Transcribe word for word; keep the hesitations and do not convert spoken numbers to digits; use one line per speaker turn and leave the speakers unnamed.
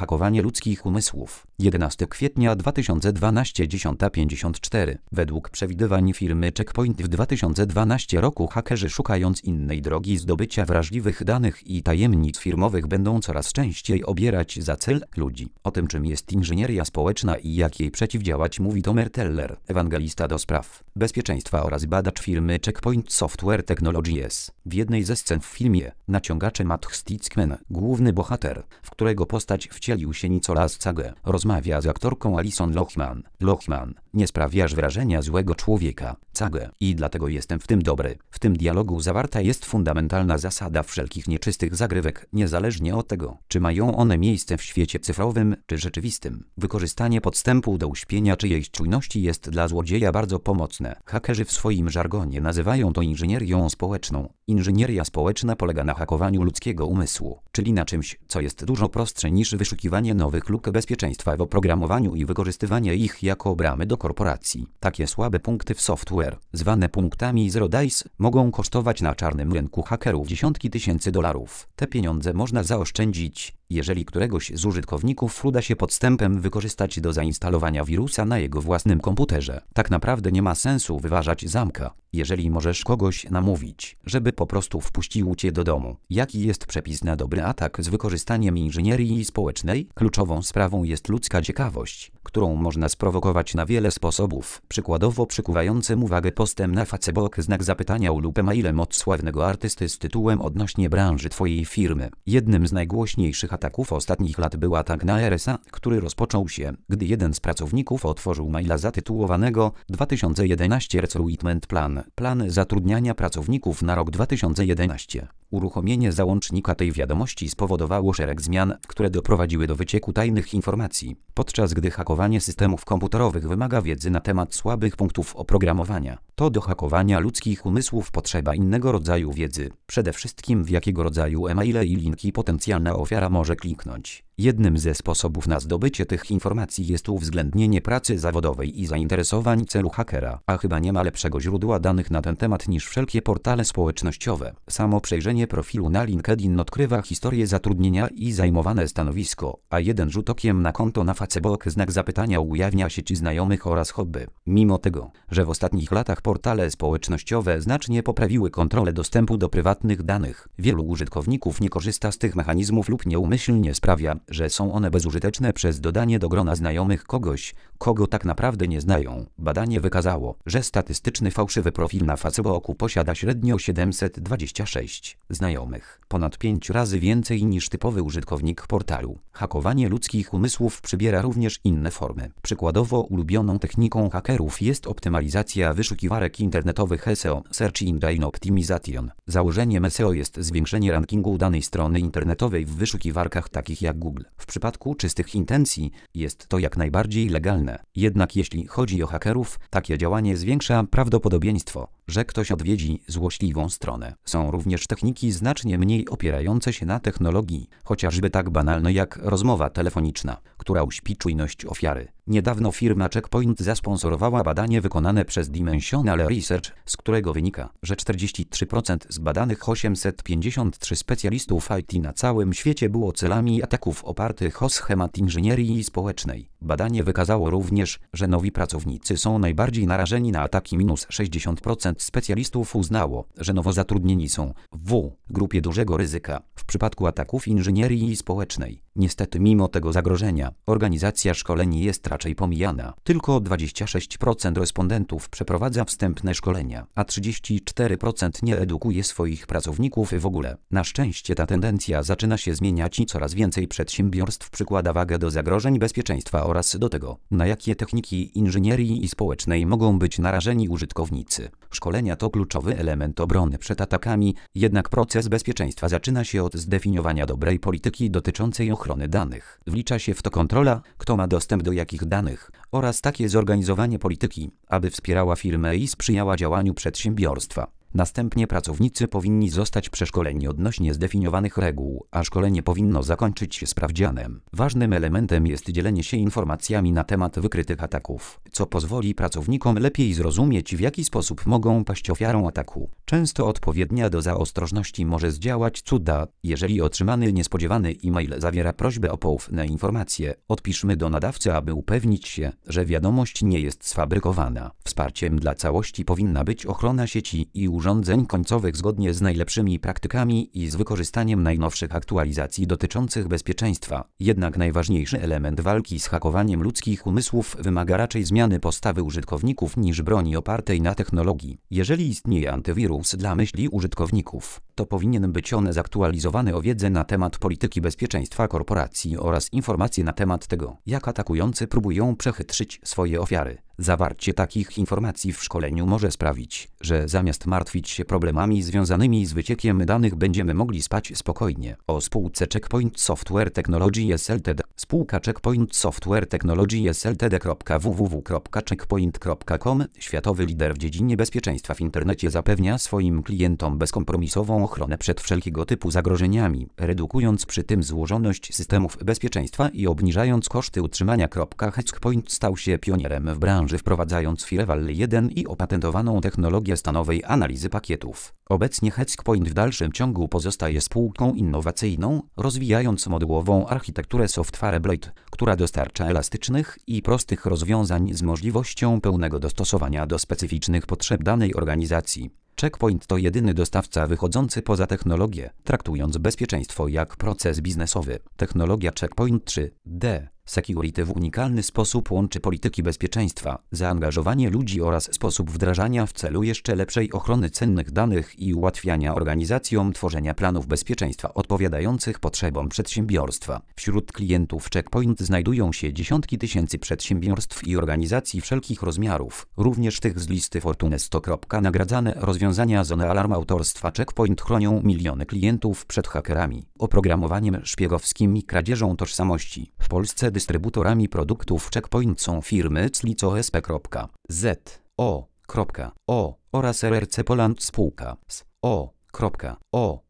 Hakowanie ludzkich umysłów. jedenastego kwietnia dwa tysiące dwunastego, dziesiąta pięćdziesiąt cztery. Według przewidywań firmy Checkpoint w dwa tysiące dwunastym roku hakerzy, szukając innej drogi zdobycia wrażliwych danych i tajemnic firmowych, będą coraz częściej obierać za cel ludzi. O tym, czym jest inżynieria społeczna i jak jej przeciwdziałać, mówi Tomer Teller, ewangelista do spraw bezpieczeństwa oraz badacz firmy Checkpoint Software Technologies. W jednej ze scen w filmie Naciągacze Matt Stickman, główny bohater, w którego postać wcielił się Nicolas Cage, rozmawia z aktorką Alison Lohman. Lohman: nie sprawiasz wrażenia złego człowieka, Cage, i dlatego jestem w tym dobry. W tym dialogu zawarta jest fundamentalna zasada wszelkich nieczystych zagrywek, niezależnie od tego, czy mają one miejsce w świecie cyfrowym czy rzeczywistym. Wykorzystanie podstępu do uśpienia czyjejś czujności jest dla złodzieja bardzo pomocne. Hakerzy w swoim żargonie nazywają to inżynierią społeczną. Inżynieria społeczna polega na hakowaniu ludzkiego umysłu, czyli na czymś, co jest dużo prostsze niż wyszukiwanie nowych luk bezpieczeństwa w oprogramowaniu i wykorzystywanie ich jako bramy do korporacji. Takie słabe punkty w software, zwane punktami Zero Days, mogą kosztować na czarnym rynku hakerów dziesiątki tysięcy dolarów. Te pieniądze można zaoszczędzić, jeżeli któregoś z użytkowników uda się podstępem wykorzystać do zainstalowania wirusa na jego własnym komputerze. Tak naprawdę nie ma sensu wyważać zamka, jeżeli możesz kogoś namówić, żeby po prostu wpuścił cię do domu. Jaki jest przepis na dobry atak z wykorzystaniem inżynierii społecznej? Kluczową sprawą jest ludzka ciekawość, którą można sprowokować na wiele sposobów. Przykładowo przykuwającym uwagę postem na Facebook znak zapytania lub mailem od sławnego artysty z tytułem odnośnie branży twojej firmy. Jednym z najgłośniejszych ataków ostatnich lat był atak na R S A, który rozpoczął się, gdy jeden z pracowników otworzył maila zatytułowanego dwa tysiące jedenaście Recruitment Plan, plan zatrudniania pracowników na rok dwa tysiące jedenasty. Uruchomienie załącznika tej wiadomości spowodowało szereg zmian, które doprowadziły do wycieku tajnych informacji, podczas gdy hakowanie systemów komputerowych wymaga wiedzy na temat słabych punktów oprogramowania. To do hakowania ludzkich umysłów potrzeba innego rodzaju wiedzy, przede wszystkim w jakiego rodzaju e-maile i linki potencjalna ofiara może kliknąć. Jednym ze sposobów na zdobycie tych informacji jest uwzględnienie pracy zawodowej i zainteresowań celu hakera, a chyba nie ma lepszego źródła danych na ten temat niż wszelkie portale społecznościowe. Samo przejrzenie profilu na LinkedIn odkrywa historię zatrudnienia i zajmowane stanowisko, a jeden rzut okiem na konto na Facebook znak zapytania ujawnia sieci znajomych oraz hobby. Mimo tego, że w ostatnich latach portale społecznościowe znacznie poprawiły kontrolę dostępu do prywatnych danych, wielu użytkowników nie korzysta z tych mechanizmów lub nieumyślnie sprawia, że są one bezużyteczne przez dodanie do grona znajomych kogoś, kogo tak naprawdę nie znają. Badanie wykazało, że statystyczny fałszywy profil na Facebooku posiada średnio siedemset dwadzieścia sześć znajomych, ponad pięć razy więcej niż typowy użytkownik portalu. Hakowanie ludzkich umysłów przybiera również inne formy. Przykładowo ulubioną techniką hakerów jest optymalizacja wyszukiwarek internetowych S E O, Search Engine Optimization. Założeniem S E O jest zwiększenie rankingu danej strony internetowej w wyszukiwarkach takich jak Google. W przypadku czystych intencji jest to jak najbardziej legalne. Jednak jeśli chodzi o hakerów, takie działanie zwiększa prawdopodobieństwo, że ktoś odwiedzi złośliwą stronę. Są również techniki znacznie mniej opierające się na technologii, chociażby tak banalne jak rozmowa telefoniczna, która uśpi czujność ofiary. Niedawno firma Checkpoint zasponsorowała badanie wykonane przez Dimensional Research, z którego wynika, że czterdzieści trzy procent z badanych osiemset pięćdziesiąt trzy specjalistów I T na całym świecie było celami ataków opartych o schemat inżynierii społecznej. Badanie wykazało również, że nowi pracownicy są najbardziej narażeni na ataki. Minus sześćdziesiąt procent specjalistów uznało, że nowo zatrudnieni są w grupie dużego ryzyka w przypadku ataków inżynierii społecznej. Niestety mimo tego zagrożenia, organizacja szkoleń jest raczej pomijana. Tylko dwadzieścia sześć procent respondentów przeprowadza wstępne szkolenia, a trzydzieści cztery procent nie edukuje swoich pracowników w ogóle. Na szczęście ta tendencja zaczyna się zmieniać i coraz więcej przedsiębiorstw przykłada wagę do zagrożeń bezpieczeństwa oraz do tego, na jakie techniki inżynierii społecznej mogą być narażeni użytkownicy. Szkolenia to kluczowy element obrony przed atakami, jednak proces bezpieczeństwa zaczyna się od zdefiniowania dobrej polityki dotyczącej ochrony danych. Wlicza się w to kontrola, kto ma dostęp do jakich danych, oraz takie zorganizowanie polityki, aby wspierała firmę i sprzyjała działaniu przedsiębiorstwa. Następnie pracownicy powinni zostać przeszkoleni odnośnie zdefiniowanych reguł, a szkolenie powinno zakończyć się sprawdzianem. Ważnym elementem jest dzielenie się informacjami na temat wykrytych ataków. co pozwoli pracownikom lepiej zrozumieć, w jaki sposób mogą paść ofiarą ataku. Często odpowiednia doza ostrożności może zdziałać cuda. Jeżeli otrzymany niespodziewany e-mail zawiera prośbę o poufne informacje, odpiszmy do nadawcy, aby upewnić się, że wiadomość nie jest sfabrykowana. Wsparciem dla całości powinna być ochrona sieci i urządzeń końcowych zgodnie z najlepszymi praktykami i z wykorzystaniem najnowszych aktualizacji dotyczących bezpieczeństwa. Jednak najważniejszy element walki z hakowaniem ludzkich umysłów wymaga raczej zmiany postawy użytkowników niż broni opartej na technologii. Jeżeli istnieje antywirus dla myśli użytkowników, to powinien być on zaktualizowany o wiedzę na temat polityki bezpieczeństwa korporacji oraz informacje na temat tego, jak atakujący próbują przechytrzyć swoje ofiary. Zawarcie takich informacji w szkoleniu może sprawić, że zamiast martwić się problemami związanymi z wyciekiem danych, będziemy mogli spać spokojnie. O spółce Checkpoint Software Technologies Ltd. Spółka Checkpoint Software Technologies Ltd. w w w kropka checkpoint kropka com, światowy lider w dziedzinie bezpieczeństwa w internecie, zapewnia swoim klientom bezkompromisową ochronę przed wszelkiego typu zagrożeniami, redukując przy tym złożoność systemów bezpieczeństwa i obniżając koszty utrzymania. Checkpoint stał się pionierem w branży, wprowadzając Firewall jeden i opatentowaną technologię stanowej analizy pakietów. Obecnie Checkpoint w dalszym ciągu pozostaje spółką innowacyjną, rozwijając modułową architekturę Software Blade, która dostarcza elastycznych i prostych rozwiązań z możliwością pełnego dostosowania do specyficznych potrzeb danej organizacji. Checkpoint to jedyny dostawca wychodzący poza technologię, traktując bezpieczeństwo jak proces biznesowy. Technologia Checkpoint trzy D Security w unikalny sposób łączy polityki bezpieczeństwa, zaangażowanie ludzi oraz sposób wdrażania w celu jeszcze lepszej ochrony cennych danych i ułatwiania organizacjom tworzenia planów bezpieczeństwa odpowiadających potrzebom przedsiębiorstwa. Wśród klientów Checkpoint znajdują się dziesiątki tysięcy przedsiębiorstw i organizacji wszelkich rozmiarów, również tych z listy Fortune sto. Nagradzane rozwiązania Zone Alarm autorstwa Checkpoint chronią miliony klientów przed hakerami, oprogramowaniem szpiegowskim i kradzieżą tożsamości. W Polsce dystrybutorami produktów Checkpoint są firmy Clico S P Z O O oraz R R C Poland spółka z O O